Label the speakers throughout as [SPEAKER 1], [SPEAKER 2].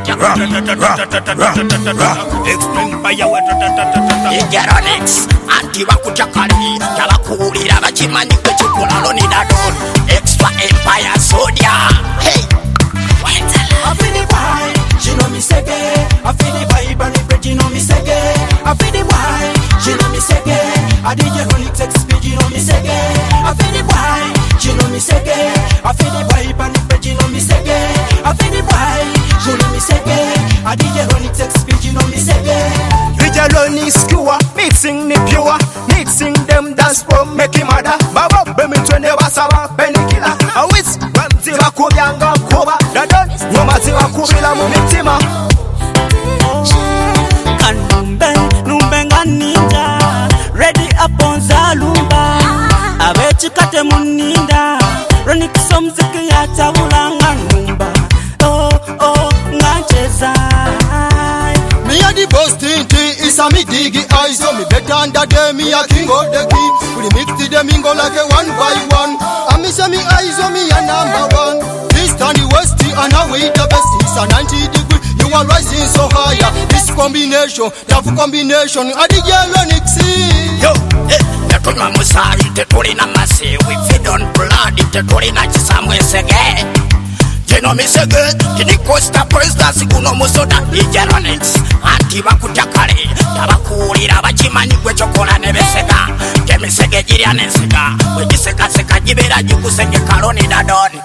[SPEAKER 1] Explain by your Igeronix, anti-Wakuchakari, Kalakurira, Bachimani, Kuchukulani, Dadon, Extra Empire Sodia. Hey, what's
[SPEAKER 2] I feel the vibe, she know me sege. I feel the vibe and the bread, you know me sege. I feel the vibe, she know me sege. I did your only text speed, you know me sege. I feel the vibe, she know me sege. I feel the vibe and the bread, you know me sege. I feel the vibe, she know me sege. I did your only text speed, you know me sege.
[SPEAKER 3] Vijaloni skewer, mixing the pure, mixing them dance for make him mother. Baba, bemi twende wasaba, benikila. Awis, wamziwa kubyanga kuba. Dadon, nyomaziwa kubila mumitima.
[SPEAKER 2] Kanumbe, numbenga ninja. Ready upon Zalumba. Abechikate muninda. Ronikso mziki ya tabulanga numba. Oh, ngancheza.
[SPEAKER 4] Me a the boss tinty, it's a me diggy eyes. So me better under them, me a king of the king. We mix the them go like a one by one. And me say me eyes on me a number one. East and the west and away the best. It's a 90 degree, you are rising so higher. This combination, tough combination. I the yellow nixie.
[SPEAKER 1] Yo, tetuna musari, tetuna masi. We feed on blood, tetuna chisamwe sege. Jeno misege, kini costa presta sikuno musoda. Igeronix, anti-Wakuchakari, Tabakurira, Bachimani, Kwechokola, Nevesega. Kemisege, Jiria, Nesega. Wejiseka, Seka, Jibera, Jukusege, Karoni, Dadon.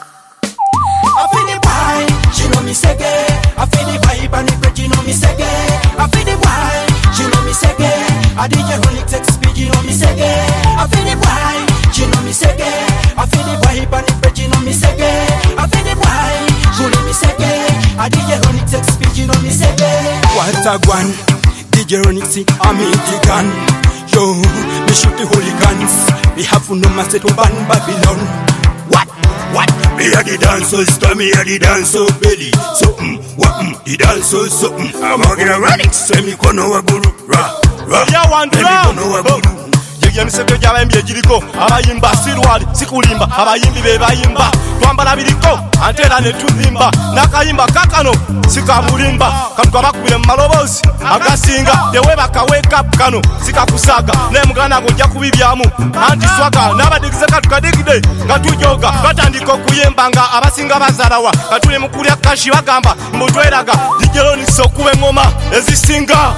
[SPEAKER 2] I feel the vibe, she know me sege. I feel the vibe and the bread, you know me sege. I feel the vibe, she know me sege. I did your only text speed, you know me sege. I feel the vibe, she know me sege. I feel the vibe and the bread, you know me sege. I feel the vibe, she know me sege. I did your only text speed, you know me sege.
[SPEAKER 3] What a guan, DJ Ronixi, I'm in the gun. Yo, me shoot the holy guns. We have no master to ban Babylon.
[SPEAKER 1] What?
[SPEAKER 3] Me a the dancehall star, me a the dancehall belly. The dancehall something. I'm a Igeronix, say me kono wa guru.
[SPEAKER 5] Ya one drum. Yemisebe gy'abayimbi egiriko abayimba sirwali sikulimba abayimbi be bayimba twambala biriko antera ne tuzimba nakayimba kakano sikamulimba kantu abakubire mu malobozi agasinga tewe bakawake up kano sikakusaga ne mugana gojja kubibyamu anti swaga n'abadigise katukadigide nga tujoga batandika okuyemba nga abasinga bazalawa katuli mu kulya kashi bagamba mbutweraga dijeroni sokuba engoma ezisinga.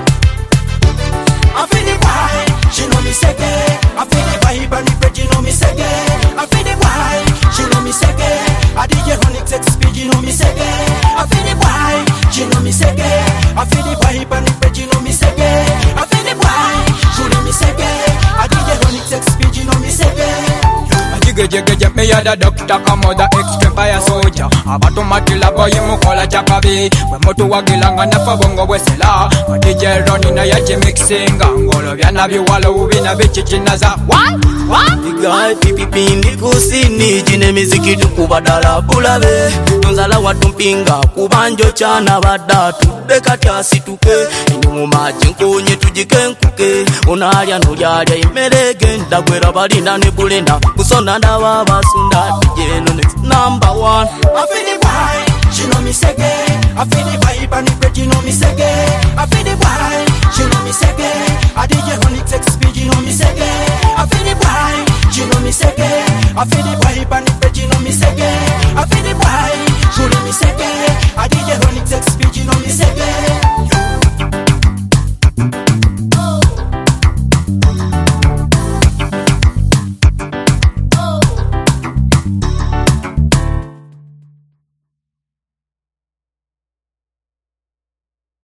[SPEAKER 2] I feel the vibe, she know me sege. I feel the vibe and the bread, you know me sege. I feel the vibe, she know me sege. I did your only text speed, you know me sege. I feel the vibe, she know me sege. I feel the vibe and the bread, you know me sege. I feel the vibe, she know me sege. I did your only text speed, you know me sege.
[SPEAKER 6] Jigge me ya da doctor kamoda extreme fire soldier. Abatu matila boy mukola chakabi. We motu wagilanga nafa bongo wesela. DJ Ronnie na ya mixing ngolo byana biwala ubina bichichinaza. What?
[SPEAKER 2] Igai pipipi ndikusini jine miziki tukubadala bulabe. Nzala watu mpinga kubanjo chana badatu. Bekati asituke inyumu maji nkunye tujikenkuke. Unalya nulyalya imerege ndagwera balinda ne bulenda. Kusona ndawa basunda DJ Ronix number one. I feel the vibe.